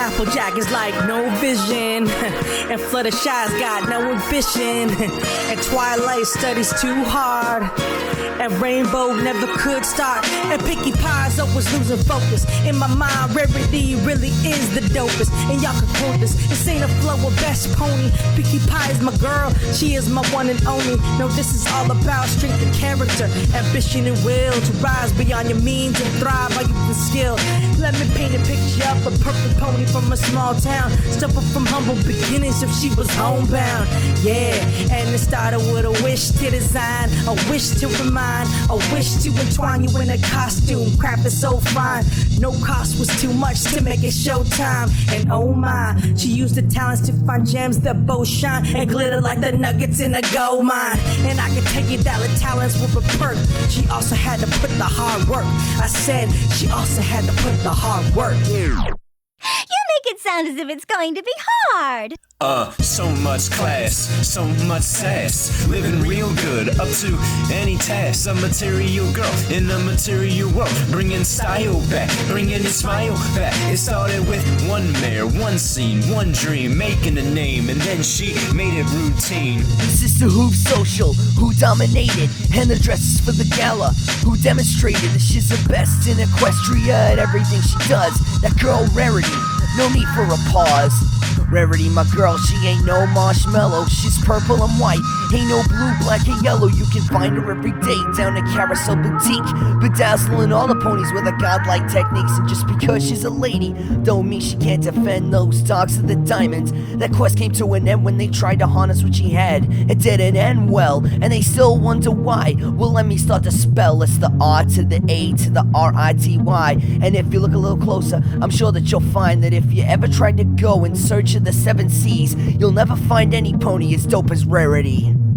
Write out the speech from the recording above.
Applejack is like no vision, and Fluttershy's got no ambition, and Twilight studies too hard, and Rainbow never could start, and Pinkie Pie's always losing focus. In my mind, Rarity really is the dopest, and y'all can quote this. This ain't a flow or best pony. Pinkie Pie is my girl, she is my one and only. No, this is all about strength and character, ambition and will to rise beyond your means and thrive by youth and skill. Let me paint a picture of a perfect pony from a small town, step up from humble beginnings if she was homebound. Yeah, and it started with a wish to design, a wish to remind, a wish to entwine you in a costume crafted so fine. No cost was too much to make it showtime. And oh my, she used the talents to find gems that both shine and glitter like the nuggets in a gold mine. And I can tell you that the talents were a perk. She also had to put the hard work. I said she also had to put the hard work. You make it sound as if it's going to be hard. So much class, so much sass, living real good, up to any task. A material girl in a material world, bringing style back, bringing a smile back. It started with one mare, one scene, one dream, making a name, and then she made it routine. Sister Hoop Social, who dominated, and the dresses for the gala, who demonstrated that she's the best in Equestria at everything she does. That girl Rarity, no need for a pause. Rarity, my girl, she ain't no marshmallow. She's purple and white, ain't no blue, black, and yellow. You can find her every day down at Carousel Boutique, bedazzling all the ponies with her godlike techniques. And just because she's a lady, don't mean she can't defend those dogs of the diamonds. That quest came to an end when they tried to harness what she had. It didn't end well, and they still wonder why. Well, let me start to spell. It's the R to the A to the R-I-T-Y. And if you look a little closer, I'm sure that you'll find that if you ever tried to go in search of the 7 C's, you'll never find any pony as dope as Rarity.